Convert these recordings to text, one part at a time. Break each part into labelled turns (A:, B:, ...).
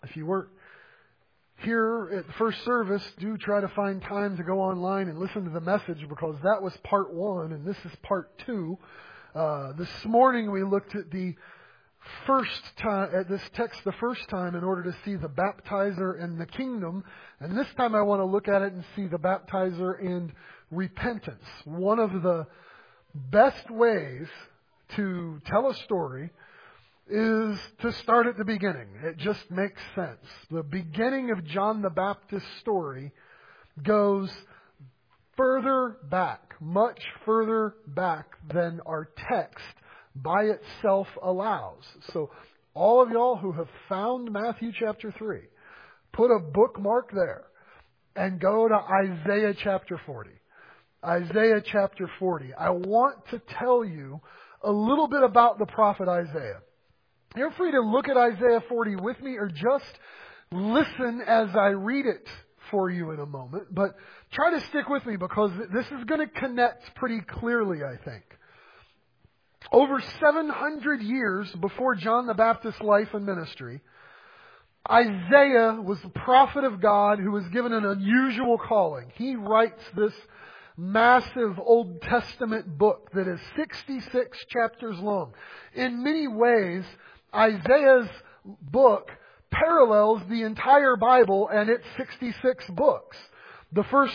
A: If you weren't here at the first service, do try to find time to go online and listen to the message, because that was part 1 and this is part 2. This morning we looked at the first time, at this text the first time, in order to see the baptizer and the kingdom. And this time I want to look at it and see the baptizer and repentance. One of the best ways to tell a story is to start at the beginning. It just makes sense. The beginning of John the Baptist's story goes further back, much further back than our text by itself allows. So all of y'all who have found Matthew chapter 3, put a bookmark there and go to Isaiah chapter 40. Isaiah chapter 40. I want to tell you a little bit about the prophet Isaiah. You're free to look at Isaiah 40 with me or just listen as I read it for you in a moment. But try to stick with me, because this is going to connect pretty clearly, I think. Over 700 years before John the Baptist's life and ministry, Isaiah was the prophet of God who was given an unusual calling. He writes this massive Old Testament book that is 66 chapters long. In many ways, Isaiah's book parallels the entire Bible and its 66 books. The first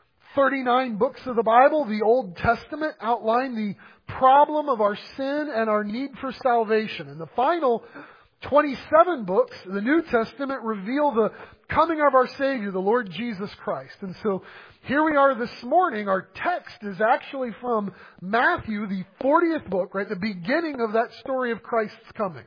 A: 39 books of the Bible, the Old Testament, outline the problem of our sin and our need for salvation. And the final 27 books, the New Testament, reveal the coming of our Savior, the Lord Jesus Christ. And so here we are this morning. Our text is actually from Matthew, the 40th book, right? The beginning of that story of Christ's coming.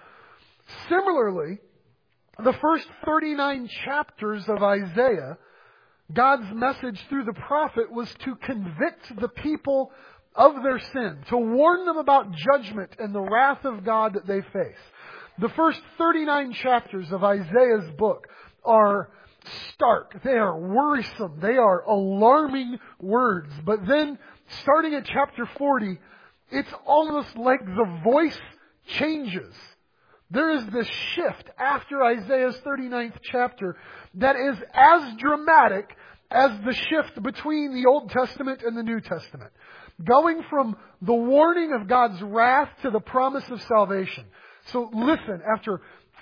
A: Similarly, the first 39 chapters of Isaiah, God's message through the prophet was to convict the people of their sin, to warn them about judgment and the wrath of God that they face. The first 39 chapters of Isaiah's book are stark. They are worrisome. They are alarming words. But then, starting at chapter 40, it's almost like the voice changes. There is this shift after Isaiah's 39th chapter that is as dramatic as the shift between the Old Testament and the New Testament. Going from the warning of God's wrath to the promise of salvation. So listen, after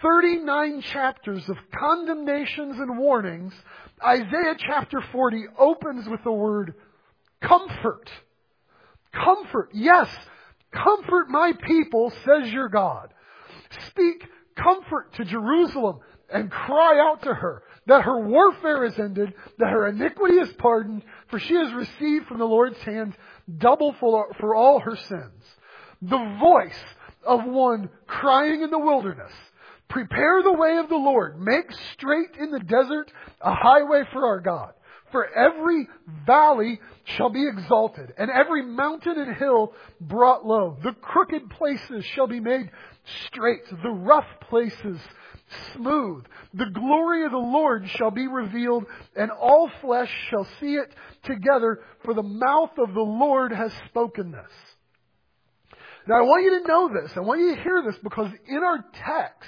A: 39 chapters of condemnations and warnings, Isaiah chapter 40 opens with the word comfort. Comfort. Yes, comfort my people, says your God. Speak comfort to Jerusalem and cry out to her that her warfare is ended, that her iniquity is pardoned, for she has received from the Lord's hand double for all her sins. The voice of one crying in the wilderness, prepare the way of the Lord, make straight in the desert a highway for our God. For every valley shall be exalted, and every mountain and hill brought low. The crooked places shall be made straight, the rough places smooth. The glory of the Lord shall be revealed, and all flesh shall see it together, for the mouth of the Lord has spoken this. Now I want you to know this. I want you to hear this, because in our text,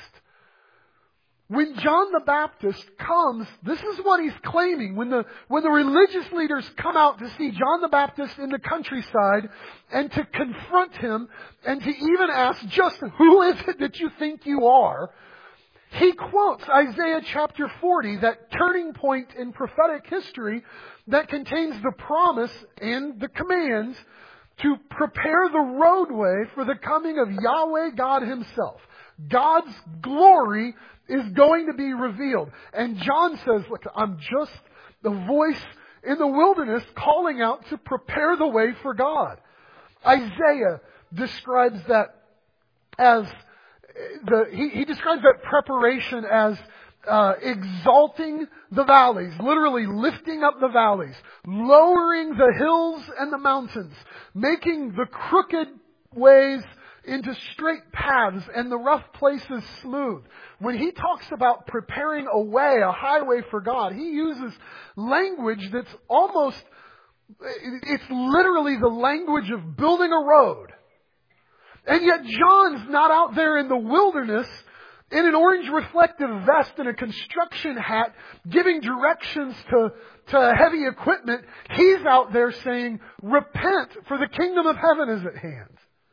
A: when John the Baptist comes, this is what he's claiming. When the religious leaders come out to see John the Baptist in the countryside and to confront him and to even ask, just who is it that you think you are? He quotes Isaiah chapter 40, that turning point in prophetic history that contains the promise and the commands to prepare the roadway for the coming of Yahweh God Himself. God's glory is going to be revealed. And John says, look, I'm just the voice in the wilderness calling out to prepare the way for God. Isaiah describes that as he describes that preparation as exalting the valleys, literally lifting up the valleys, lowering the hills and the mountains, making the crooked ways into straight paths and the rough places smooth. When he talks about preparing a way, a highway for God, he uses language that's almost, it's literally the language of building a road. And yet John's not out there in the wilderness in an orange reflective vest and a construction hat, giving directions to heavy equipment. He's out there saying, repent, for the kingdom of heaven is at hand.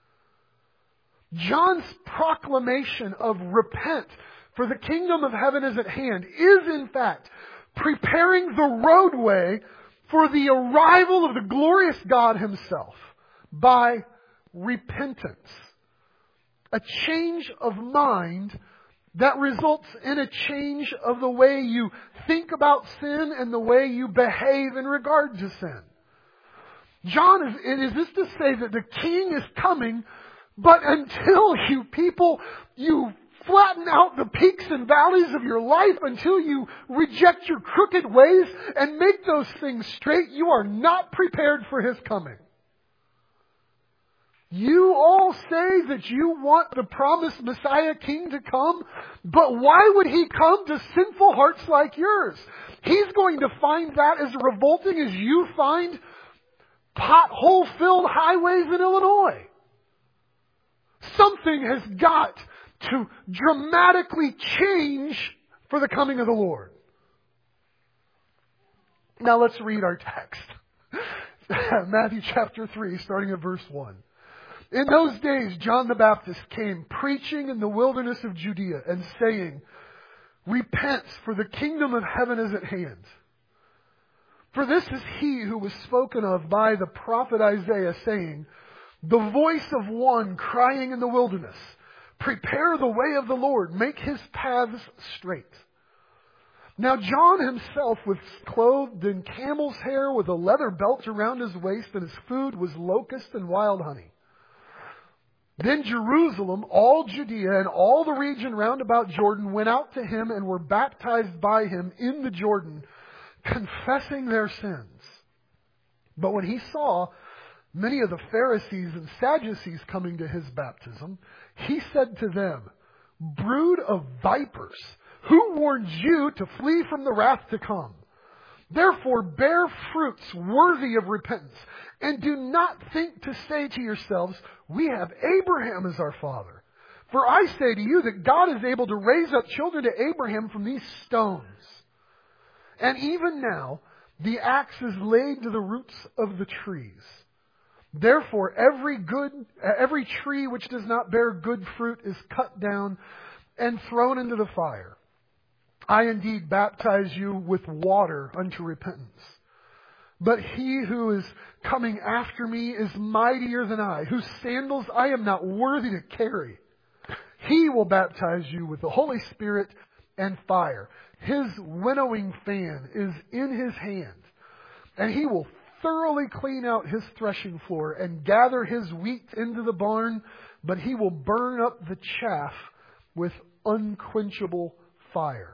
A: John's proclamation of repent, for the kingdom of heaven is at hand, is in fact preparing the roadway for the arrival of the glorious God Himself by repentance. A change of mind that results in a change of the way you think about sin and the way you behave in regard to sin. John is this to say that the King is coming, but until you flatten out the peaks and valleys of your life, until you reject your crooked ways and make those things straight, you are not prepared for His coming. You all say that you want the promised Messiah King to come, but why would He come to sinful hearts like yours? He's going to find that as revolting as you find pothole-filled highways in Illinois. Something has got to dramatically change for the coming of the Lord. Now let's read our text. Matthew chapter 3, starting at verse 1. In those days, John the Baptist came preaching in the wilderness of Judea and saying, repent, for the kingdom of heaven is at hand. For this is he who was spoken of by the prophet Isaiah, saying, the voice of one crying in the wilderness, prepare the way of the Lord, make His paths straight. Now John himself was clothed in camel's hair with a leather belt around his waist, and his food was locust and wild honey. Then Jerusalem, all Judea, and all the region round about Jordan went out to him and were baptized by him in the Jordan, confessing their sins. But when he saw many of the Pharisees and Sadducees coming to his baptism, he said to them, brood of vipers, who warned you to flee from the wrath to come? Therefore bear fruits worthy of repentance, and do not think to say to yourselves, we have Abraham as our father. For I say to you that God is able to raise up children to Abraham from these stones. And even now the axe is laid to the roots of the trees. Therefore every tree which does not bear good fruit is cut down and thrown into the fire. I indeed baptize you with water unto repentance. But he who is coming after me is mightier than I, whose sandals I am not worthy to carry. He will baptize you with the Holy Spirit and fire. His winnowing fan is in his hand, and he will thoroughly clean out his threshing floor and gather his wheat into the barn, but he will burn up the chaff with unquenchable fire.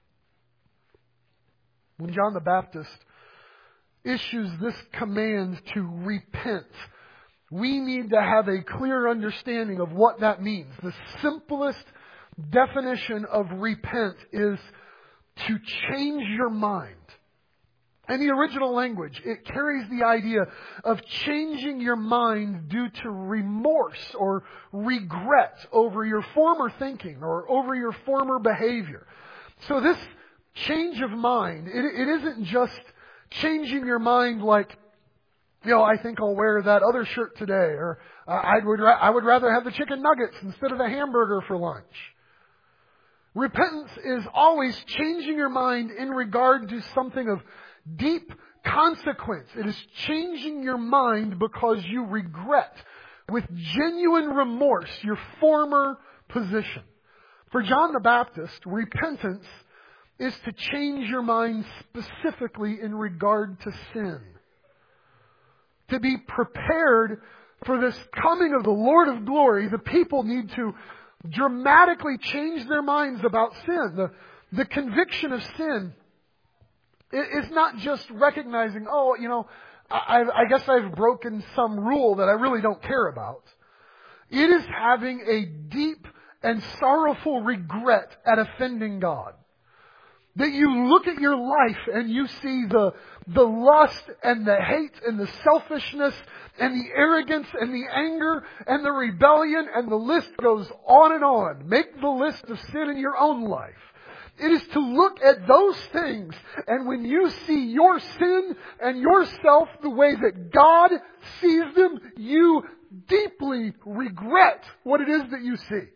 A: When John the Baptist issues this command to repent, we need to have a clear understanding of what that means. The simplest definition of repent is to change your mind. In the original language, it carries the idea of changing your mind due to remorse or regret over your former thinking or over your former behavior. So this change of mind, it isn't just changing your mind like, I think I'll wear that other shirt today, or I would rather have the chicken nuggets instead of the hamburger for lunch. Repentance is always changing your mind in regard to something of deep consequence. It is changing your mind because you regret with genuine remorse your former position. For John the Baptist, repentance is to change your mind specifically in regard to sin. To be prepared for this coming of the Lord of glory, the people need to dramatically change their minds about sin. The conviction of sin is not just recognizing, I guess I've broken some rule that I really don't care about. It is having a deep and sorrowful regret at offending God. That you look at your life and you see the lust and the hate and the selfishness and the arrogance and the anger and the rebellion, and the list goes on and on. Make the list of sin in your own life. It is to look at those things, and when you see your sin and yourself the way that God sees them, you deeply regret what it is that you see.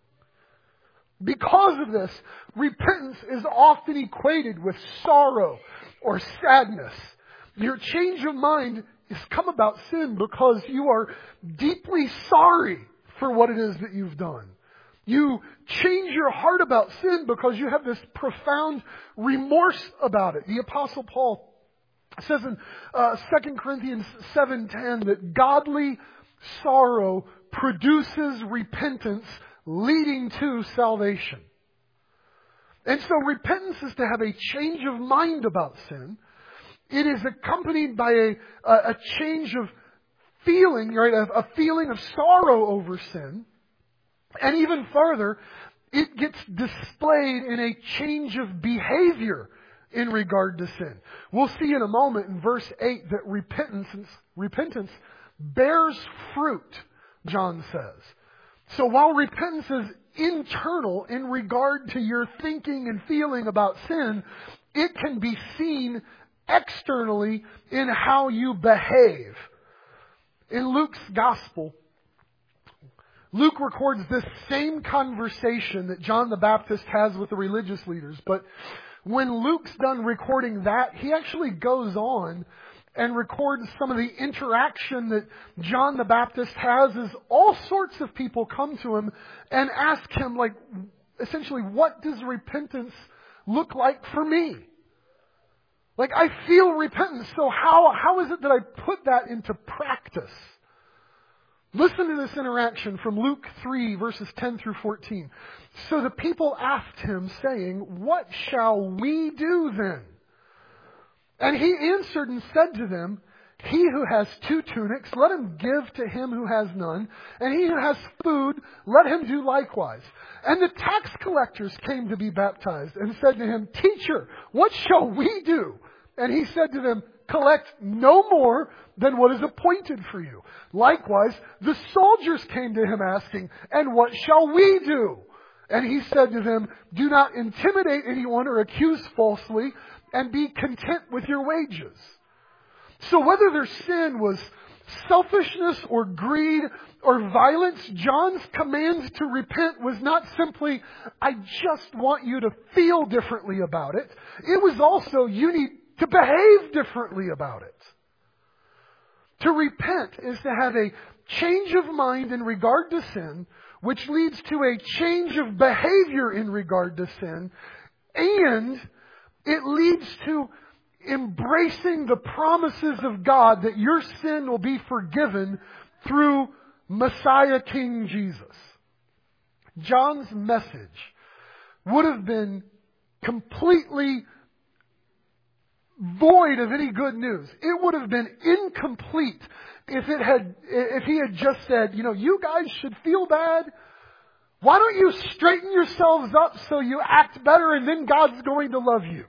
A: Because of this, repentance is often equated with sorrow or sadness. Your change of mind has come about sin because you are deeply sorry for what it is that you've done. You change your heart about sin because you have this profound remorse about it. The Apostle Paul says in 2 Corinthians 7:10 that godly sorrow produces repentance leading to salvation. And so repentance is to have a change of mind about sin. It is accompanied by a change of feeling, right? A feeling of sorrow over sin. And even further, it gets displayed in a change of behavior in regard to sin. We'll see in a moment in verse 8 that repentance bears fruit, John says. So while repentance is internal in regard to your thinking and feeling about sin, it can be seen externally in how you behave. In Luke's Gospel, Luke records this same conversation that John the Baptist has with the religious leaders. But when Luke's done recording that, he actually goes on and records some of the interaction that John the Baptist has as all sorts of people come to him and ask him, like, essentially, what does repentance look like for me? Like, I feel repentance, so how is it that I put that into practice? Listen to this interaction from Luke 3, verses 10 through 14. So the people asked him, saying, "What shall we do then?" And he answered and said to them, "He who has 2 tunics, let him give to him who has none. And he who has food, let him do likewise." And the tax collectors came to be baptized and said to him, "Teacher, what shall we do?" And he said to them, "Collect no more than what is appointed for you." Likewise, the soldiers came to him asking, "And what shall we do?" And he said to them, "Do not intimidate anyone or accuse falsely, and be content with your wages." So whether their sin was selfishness or greed or violence, John's command to repent was not simply, "I just want you to feel differently about it." It was also, you need to behave differently about it. To repent is to have a change of mind in regard to sin, which leads to a change of behavior in regard to sin, and it leads to embracing the promises of God that your sin will be forgiven through Messiah King Jesus. John's message would have been completely void of any good news. It would have been incomplete if he had just said, you guys should feel bad. Why don't you straighten yourselves up so you act better, and then God's going to love you?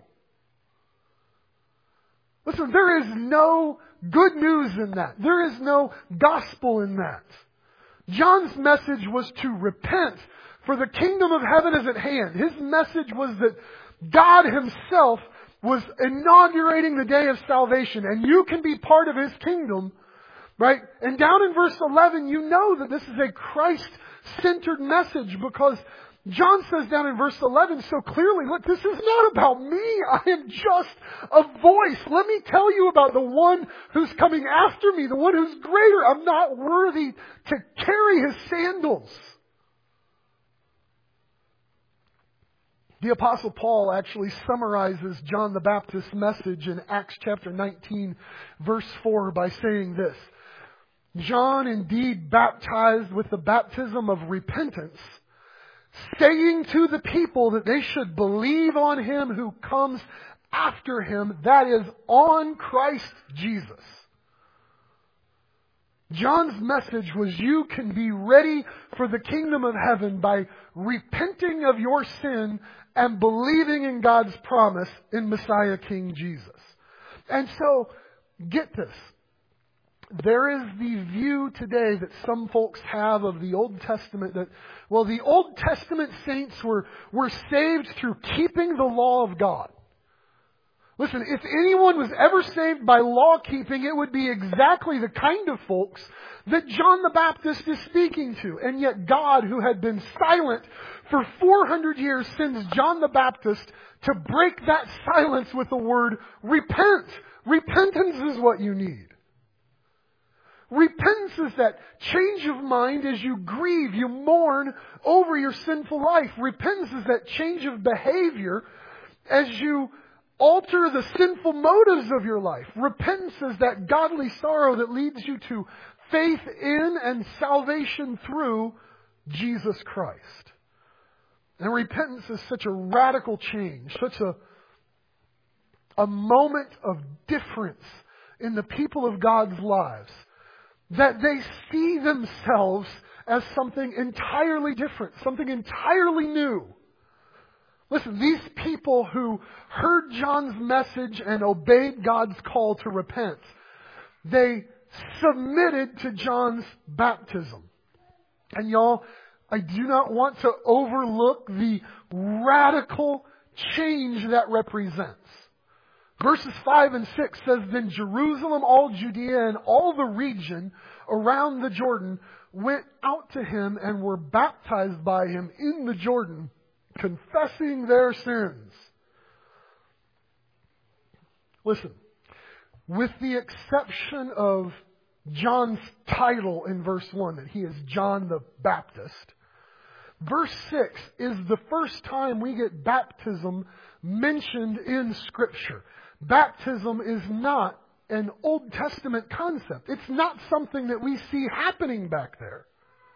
A: Listen, there is no good news in that. There is no gospel in that. John's message was to repent, for the kingdom of heaven is at hand. His message was that God Himself was inaugurating the day of salvation, and you can be part of His kingdom, right? And down in verse 11, you know that this is a Christ-centered message, because John says down in verse 11 so clearly, look, this is not about me. I am just a voice. Let me tell you about the one who's coming after me, the one who's greater. I'm not worthy to carry His sandals. The Apostle Paul actually summarizes John the Baptist's message in Acts chapter 19, verse 4 by saying this: "John indeed baptized with the baptism of repentance, saying to the people that they should believe on Him who comes after Him, that is, on Christ Jesus." John's message was you can be ready for the kingdom of heaven by repenting of your sin and believing in God's promise in Messiah King Jesus. And so, get this. There is the view today that some folks have of the Old Testament that, well, the Old Testament saints were saved through keeping the law of God. Listen, if anyone was ever saved by law keeping, it would be exactly the kind of folks that John the Baptist is speaking to. And yet God, who had been silent for 400 years, sends John the Baptist to break that silence with the word, repent. Repentance is what you need. Repentance is that change of mind as you grieve, you mourn over your sinful life. Repentance is that change of behavior as you alter the sinful motives of your life. Repentance is that godly sorrow that leads you to faith in and salvation through Jesus Christ. And repentance is such a radical change, such a moment of difference in the people of God's lives, that they see themselves as something entirely different, something entirely new. Listen, these people who heard John's message and obeyed God's call to repent, they submitted to John's baptism. And y'all, I do not want to overlook the radical change that represents. Verses 5 and 6 says, Then Jerusalem, all Judea, and all the region around the Jordan went out to him and were baptized by him in the Jordan, confessing their sins. Listen, with the exception of John's title in verse 1, that he is John the Baptist, verse 6 is the first time we get baptism mentioned in Scripture. Baptism is not an Old Testament concept. It's not something that we see happening back there.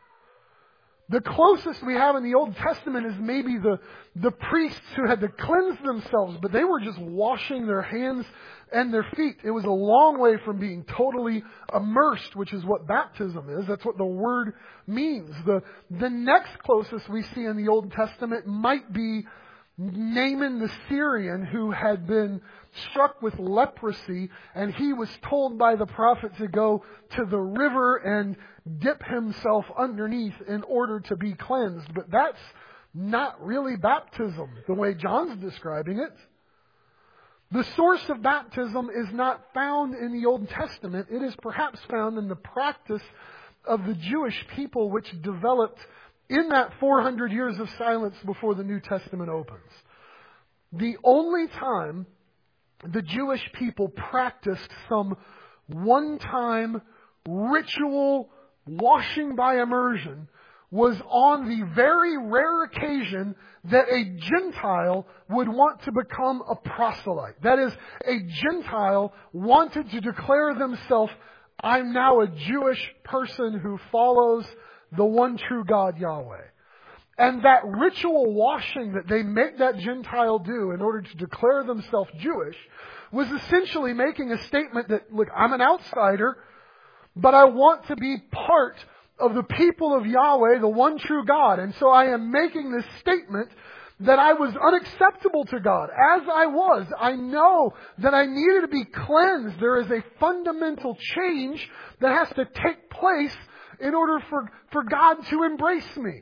A: The closest we have in the Old Testament is maybe the priests who had to cleanse themselves, but they were just washing their hands and their feet. It was a long way from being totally immersed, which is what baptism is. That's what the word means. The next closest we see in the Old Testament might be Naaman the Syrian, who had been struck with leprosy, and he was told by the prophet to go to the river and dip himself underneath in order to be cleansed. But that's not really baptism, the way John's describing it. The source of baptism is not found in the Old Testament. It is perhaps found in the practice of the Jewish people, which developed in that 400 years of silence before the New Testament opens. The only time the Jewish people practiced some one-time ritual washing by immersion was on the very rare occasion that a Gentile would want to become a proselyte. That is, a Gentile wanted to declare themselves, I'm now a Jewish person who follows the one true God, Yahweh. And that ritual washing that they make that Gentile do in order to declare themselves Jewish was essentially making a statement that, look, I'm an outsider, but I want to be part of the people of Yahweh, the one true God. And so I am making this statement that I was unacceptable to God. As I was, I know that I needed to be cleansed. There is a fundamental change that has to take place in order for God to embrace me.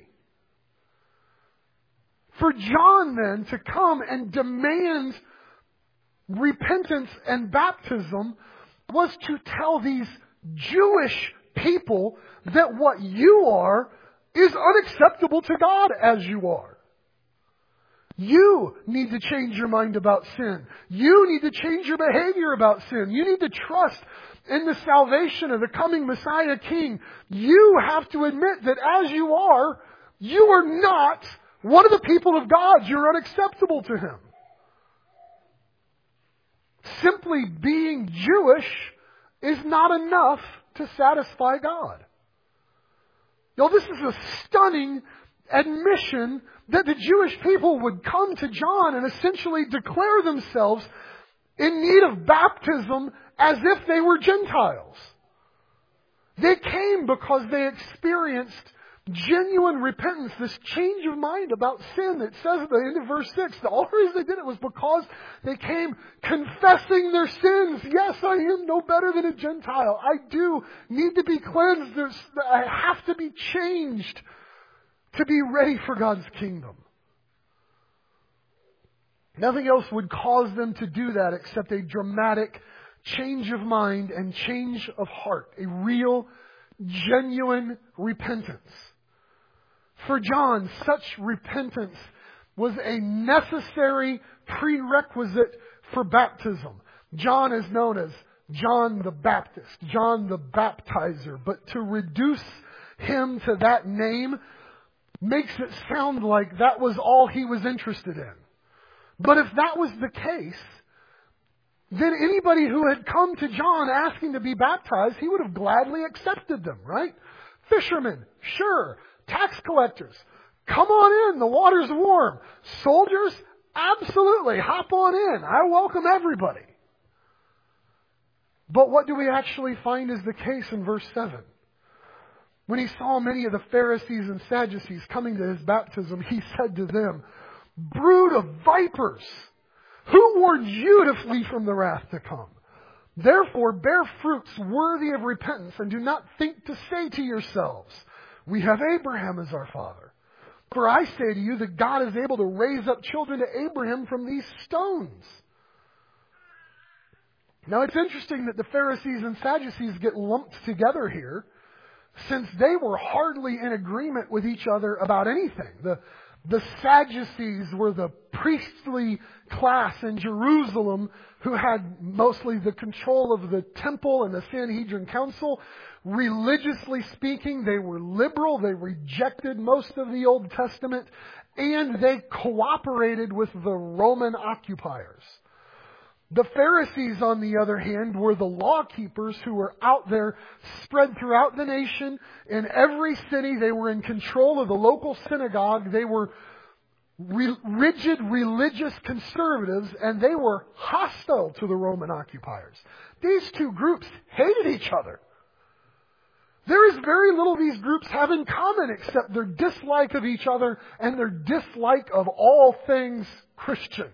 A: For John then to come and demand repentance and baptism was to tell these Jewish people that what you are is unacceptable to God as you are. You need to change your mind about sin. You need to change your behavior about sin. You need to trust in the salvation of the coming Messiah King. You have to admit that as you are not one of the people of God. You're unacceptable to Him. Simply being Jewish is not enough to satisfy God. Now, this is a stunning admission that the Jewish people would come to John and essentially declare themselves in need of baptism as if they were Gentiles. They came because they experienced genuine repentance, this change of mind about sin. It says at the end of verse 6, the only reason they did it was because they came confessing their sins. Yes, I am no better than a Gentile. I do need to be cleansed. I have to be changed to be ready for God's kingdom. Nothing else would cause them to do that except a dramatic change of mind and change of heart. A real, genuine repentance. For John, such repentance was a necessary prerequisite for baptism. John is known as John the Baptist, John the Baptizer. But to reduce him to that name makes it sound like that was all he was interested in. But if that was the case, then anybody who had come to John asking to be baptized, he would have gladly accepted them, right? Fishermen, sure. Tax collectors, come on in, the water's warm. Soldiers, absolutely, hop on in. I welcome everybody. But what do we actually find is the case in verse 7? When he saw many of the Pharisees and Sadducees coming to his baptism, he said to them, "Brood of vipers, who warned you to flee from the wrath to come? Therefore bear fruits worthy of repentance, and do not think to say to yourselves, 'We have Abraham as our father.' For I say to you that God is able to raise up children to Abraham from these stones." Now it's interesting that the Pharisees and Sadducees get lumped together here, since they were hardly in agreement with each other about anything. The Sadducees were the priestly class in Jerusalem who had mostly the control of the temple and the Sanhedrin Council. Religiously speaking, they were liberal. They rejected most of the Old Testament, and they cooperated with the Roman occupiers. The Pharisees, on the other hand, were the law keepers who were out there spread throughout the nation. In every city, they were in control of the local synagogue. They were rigid religious conservatives, and they were hostile to the Roman occupiers. These two groups hated each other. There is very little these groups have in common except their dislike of each other and their dislike of all things Christian.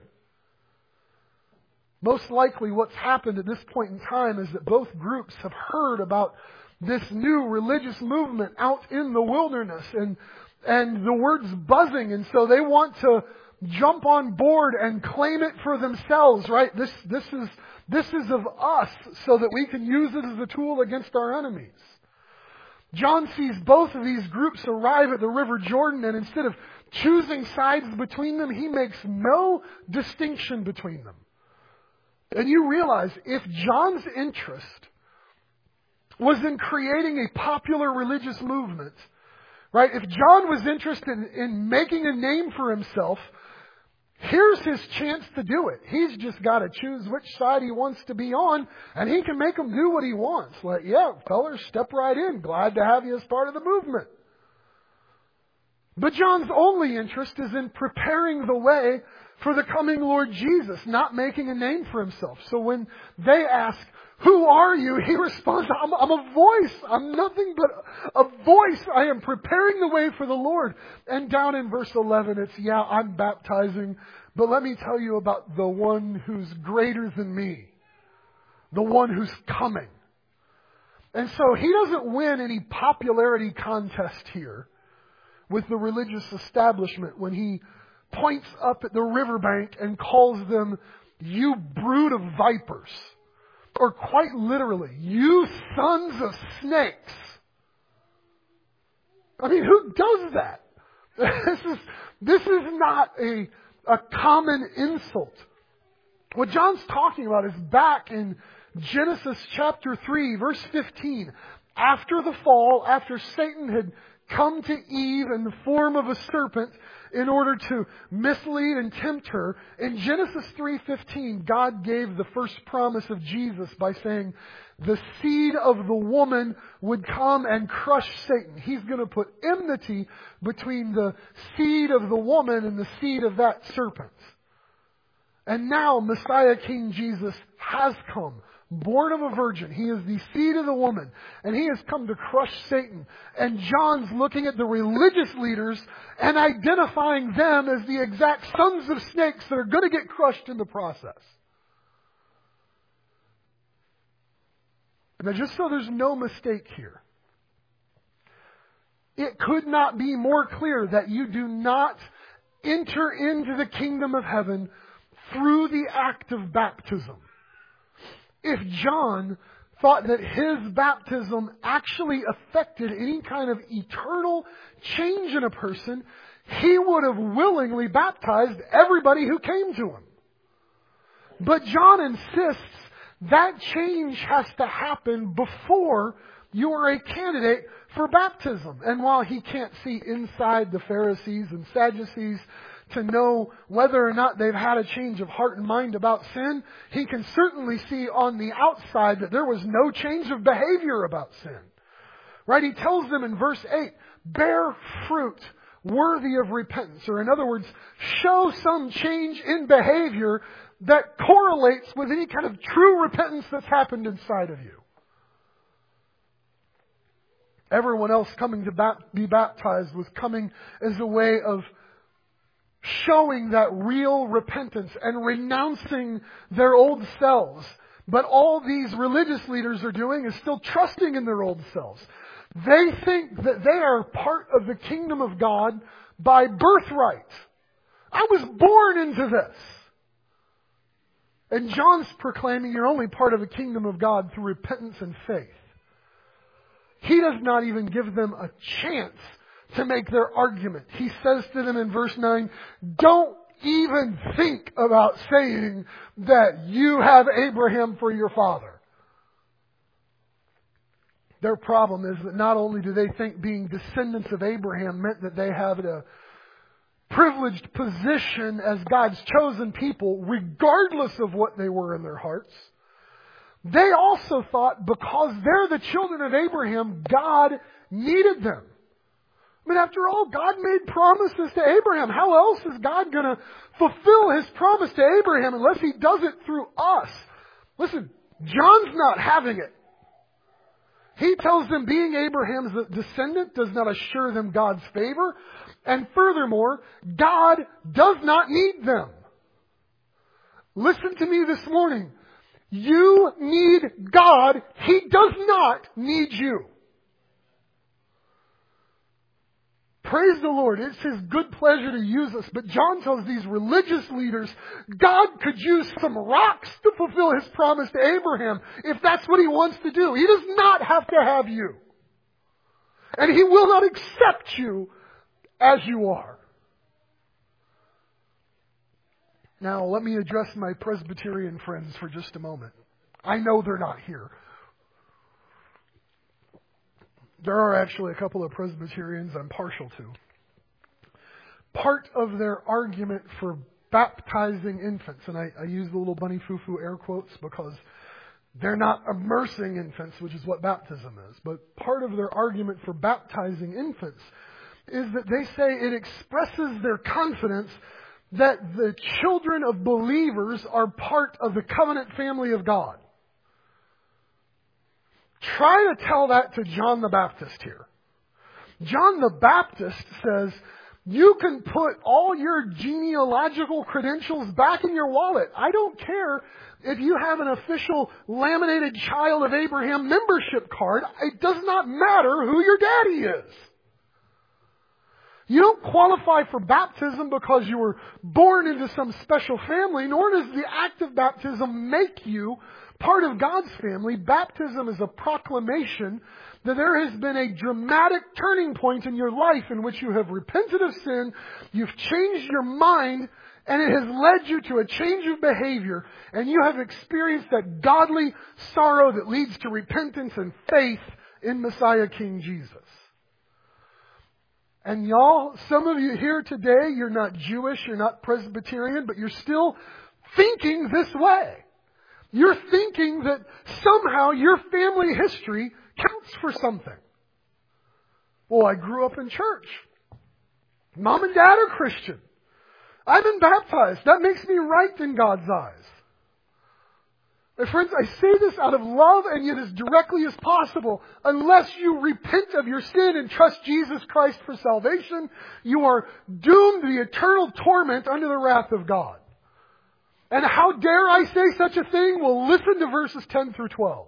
A: Most likely what's happened at this point in time is that both groups have heard about this new religious movement out in the wilderness, and the word's buzzing, and so they want to jump on board and claim it for themselves, right? This is of us, so that we can use it as a tool against our enemies. John sees both of these groups arrive at the River Jordan, and instead of choosing sides between them, he makes no distinction between them. And you realize, if John's interest was in creating a popular religious movement, right? If John was interested in making a name for himself, here's his chance to do it. He's just got to choose which side he wants to be on, and he can make them do what he wants. Like, yeah, fellers, step right in. Glad to have you as part of the movement. But John's only interest is in preparing the way for the coming Lord Jesus, not making a name for himself. So when they ask, "Who are you?" he responds, I'm a voice. I'm nothing but a voice. I am preparing the way for the Lord. And down in verse 11, it's, yeah, I'm baptizing, but let me tell you about the one who's greater than me. The one who's coming. And so he doesn't win any popularity contest here with the religious establishment when he points up at the riverbank and calls them, "You brood of vipers." Or quite literally, "You sons of snakes." I mean, who does that? This is not a common insult. What John's talking about is back in Genesis chapter 3, verse 15. After the fall, after Satan had come to Eve in the form of a serpent in order to mislead and tempt her, in Genesis 3:15, God gave the first promise of Jesus by saying the seed of the woman would come and crush Satan. He's going to put enmity between the seed of the woman and the seed of that serpent. And now Messiah King Jesus has come. born of a virgin. He is the seed of the woman. And he has come to crush Satan. And John's looking at the religious leaders and identifying them as the exact sons of snakes that are going to get crushed in the process. Now, just so there's no mistake here, it could not be more clear that you do not enter into the kingdom of heaven through the act of baptism. If John thought that his baptism actually affected any kind of eternal change in a person, he would have willingly baptized everybody who came to him. But John insists that change has to happen before you are a candidate for baptism. And while he can't see inside the Pharisees and Sadducees to know whether or not they've had a change of heart and mind about sin, he can certainly see on the outside that there was no change of behavior about sin. Right? He tells them in verse 8, bear fruit worthy of repentance. Or in other words, show some change in behavior that correlates with any kind of true repentance that's happened inside of you. Everyone else coming to be baptized was coming as a way of showing that real repentance and renouncing their old selves. But all these religious leaders are doing is still trusting in their old selves. They think that they are part of the kingdom of God by birthright. I was born into this. And John's proclaiming you're only part of the kingdom of God through repentance and faith. He does not even give them a chance to make their argument. He says to them in verse 9, don't even think about saying that you have Abraham for your father. Their problem is that not only do they think being descendants of Abraham meant that they have a privileged position as God's chosen people, regardless of what they were in their hearts, they also thought because they're the children of Abraham, God needed them. I mean, after all, God made promises to Abraham. How else is God going to fulfill His promise to Abraham unless He does it through us? Listen, John's not having it. He tells them being Abraham's descendant does not assure them God's favor. And furthermore, God does not need them. Listen to me this morning. You need God. He does not need you. Praise the Lord. It's His good pleasure to use us. But John tells these religious leaders, God could use some rocks to fulfill His promise to Abraham if that's what He wants to do. He does not have to have you. And He will not accept you as you are. Now, let me address my Presbyterian friends for just a moment. I know they're not here. There are actually a couple of Presbyterians I'm partial to. Part of their argument for baptizing infants, and I use the little bunny foo-foo air quotes because they're not immersing infants, which is what baptism is. But part of their argument for baptizing infants is that they say it expresses their confidence that the children of believers are part of the covenant family of God. Try to tell that to John the Baptist here. John the Baptist says, you can put all your genealogical credentials back in your wallet. I don't care if you have an official laminated Child of Abraham membership card. It does not matter who your daddy is. You don't qualify for baptism because you were born into some special family, nor does the act of baptism make you part of God's family. Baptism is a proclamation that there has been a dramatic turning point in your life in which you have repented of sin, you've changed your mind, and it has led you to a change of behavior, and you have experienced that godly sorrow that leads to repentance and faith in Messiah King Jesus. And y'all, some of you here today, you're not Jewish, you're not Presbyterian, but you're still thinking this way. You're thinking that somehow your family history counts for something. Well, I grew up in church. Mom and Dad are Christian. I've been baptized. That makes me right in God's eyes. My friends, I say this out of love and yet as directly as possible. Unless you repent of your sin and trust Jesus Christ for salvation, you are doomed to the eternal torment under the wrath of God. And how dare I say such a thing? Well, listen to verses 10 through 12.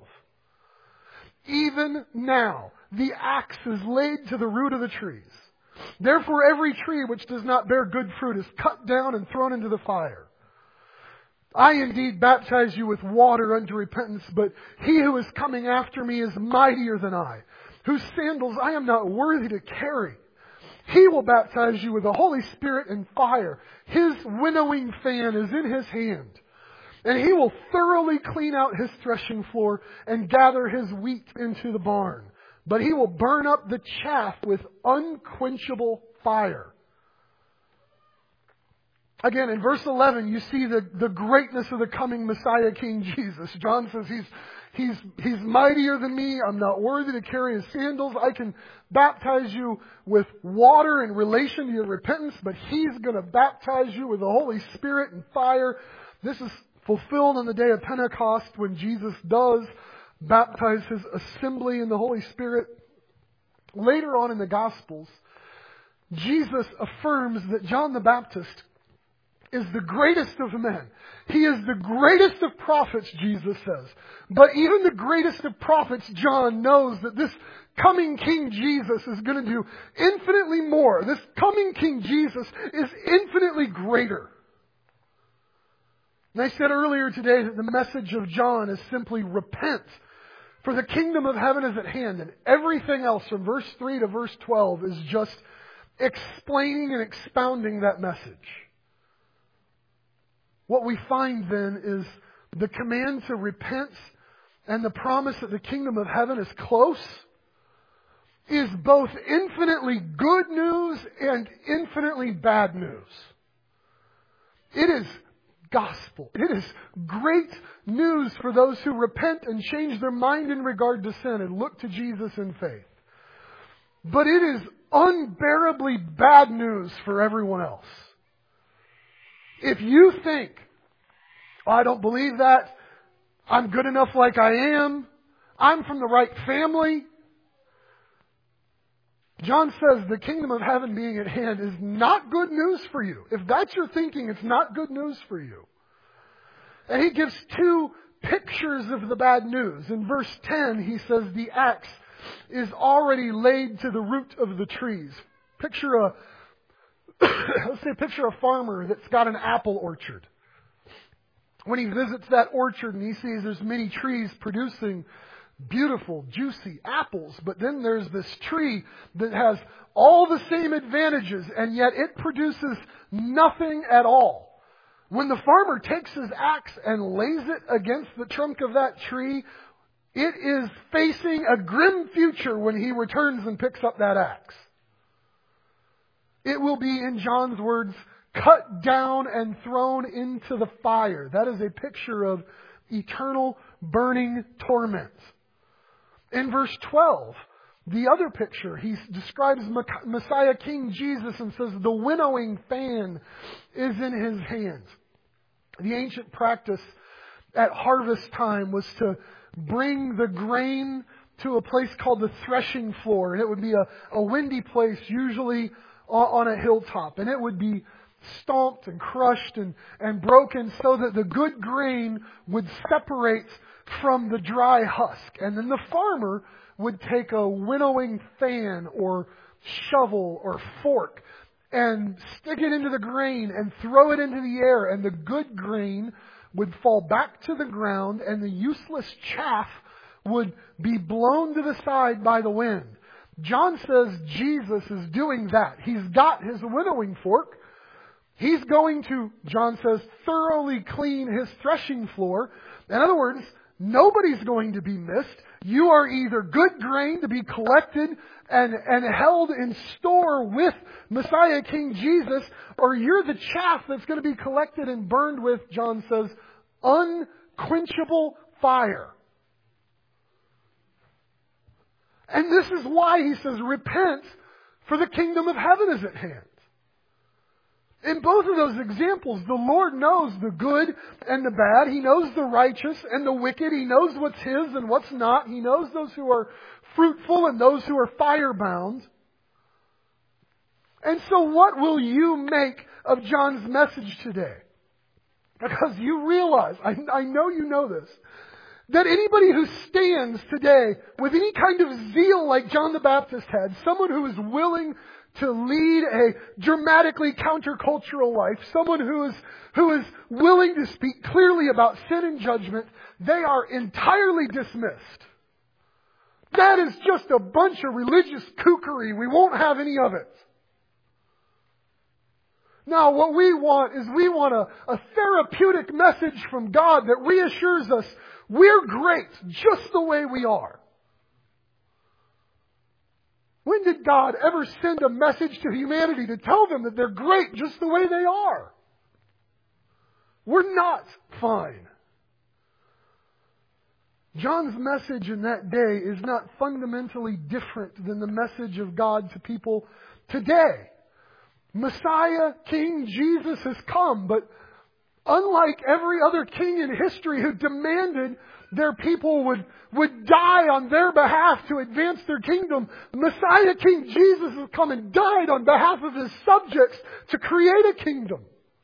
A: Even now, the axe is laid to the root of the trees. Therefore, every tree which does not bear good fruit is cut down and thrown into the fire. I indeed baptize you with water unto repentance, but he who is coming after me is mightier than I, whose sandals I am not worthy to carry. He will baptize you with the Holy Spirit and fire. His winnowing fan is in his hand. And he will thoroughly clean out his threshing floor and gather his wheat into the barn. But he will burn up the chaff with unquenchable fire. Again, in verse 11, you see the greatness of the coming Messiah, King Jesus. John says he's mightier than me. I'm not worthy to carry his sandals. I can baptize you with water in relation to your repentance, but he's going to baptize you with the Holy Spirit and fire. This is fulfilled on the day of Pentecost when Jesus does baptize his assembly in the Holy Spirit. Later on in the Gospels, Jesus affirms that John the Baptist is the greatest of men. He is the greatest of prophets, Jesus says. But even the greatest of prophets, John, knows that this coming King Jesus is going to do infinitely more. This coming King Jesus is infinitely greater. And I said earlier today that the message of John is simply repent, for the kingdom of heaven is at hand. And everything else from verse 3 to verse 12 is just explaining and expounding that message. What we find then is the command to repent and the promise that the kingdom of heaven is close is both infinitely good news and infinitely bad news. It is gospel. It is great news for those who repent and change their mind in regard to sin and look to Jesus in faith. But it is unbearably bad news for everyone else. If you think, I don't believe that, I'm good enough like I am, I'm from the right family, John says the kingdom of heaven being at hand is not good news for you. If that's your thinking, it's not good news for you. And he gives two pictures of the bad news. In verse 10, he says the axe is already laid to the root of the trees. Picture a farmer that's got an apple orchard. When he visits that orchard and he sees there's many trees producing beautiful, juicy apples, but then there's this tree that has all the same advantages and yet it produces nothing at all. When the farmer takes his axe and lays it against the trunk of that tree, it is facing a grim future when he returns and picks up that axe. It will be, in John's words, cut down and thrown into the fire. That is a picture of eternal burning torment. In verse 12, the other picture, he describes Messiah King Jesus and says the winnowing fan is in his hands. The ancient practice at harvest time was to bring the grain to a place called the threshing floor. And it would be a windy place, usually on a hilltop. And it would be stomped and crushed and broken so that the good grain would separate from the dry husk. And then the farmer would take a winnowing fan or shovel or fork and stick it into the grain and throw it into the air. And the good grain would fall back to the ground and the useless chaff would be blown to the side by the wind. John says Jesus is doing that. He's got his winnowing fork. He's going to, John says, thoroughly clean his threshing floor. In other words, nobody's going to be missed. You are either good grain to be collected and held in store with Messiah King Jesus, or you're the chaff that's going to be collected and burned with, John says, unquenchable fire. And this is why he says, repent, for the kingdom of heaven is at hand. In both of those examples, the Lord knows the good and the bad. He knows the righteous and the wicked. He knows what's His and what's not. He knows those who are fruitful and those who are firebound. And so what will you make of John's message today? Because you realize, I know you know this, that anybody who stands today with any kind of zeal like John the Baptist had, someone who is willing to lead a dramatically countercultural life, someone who is willing to speak clearly about sin and judgment, they are entirely dismissed. That is just a bunch of religious kookery. We won't have any of it. Now, what we want is a therapeutic message from God that reassures us we're great just the way we are. When did God ever send a message to humanity to tell them that they're great just the way they are? We're not fine. John's message in that day is not fundamentally different than the message of God to people today. Messiah, King Jesus has come, but unlike every other king in history who demanded their people would die on their behalf to advance their kingdom, Messiah, King Jesus has come and died on behalf of His subjects to create a kingdom.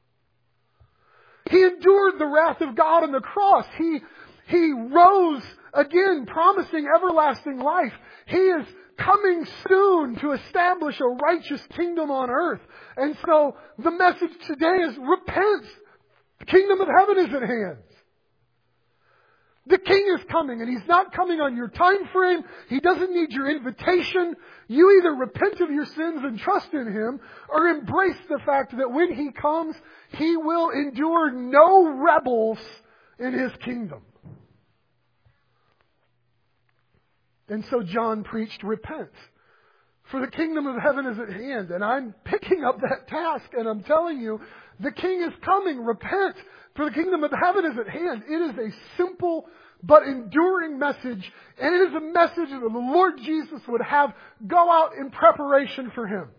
A: He endured the wrath of God on the cross. He rose again, promising everlasting life. He is coming soon to establish a righteous kingdom on earth. And so the message today is repent. The kingdom of heaven is at hand. The King is coming, and He's not coming on your time frame. He doesn't need your invitation. You either repent of your sins and trust in Him, or embrace the fact that when He comes, He will endure no rebels in His kingdom. And so John preached, repent, for the kingdom of heaven is at hand. And I'm picking up that task, and I'm telling you, the King is coming, repent, for the kingdom of heaven is at hand. It is a simple but enduring message, and it is a message that the Lord Jesus would have go out in preparation for Him.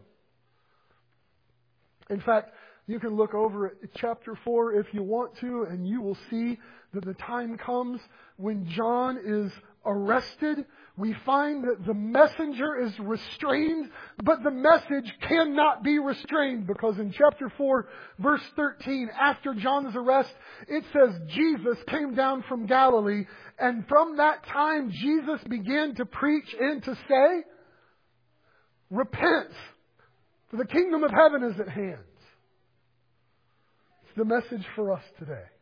A: In fact, you can look over at chapter 4 if you want to, and you will see that the time comes when John is arrested. We find that the messenger is restrained, but the message cannot be restrained, because in chapter 4, verse 13, after John's arrest, it says Jesus came down from Galilee, and from that time Jesus began to preach and to say, repent, for the kingdom of heaven is at hand. It's the message for us today.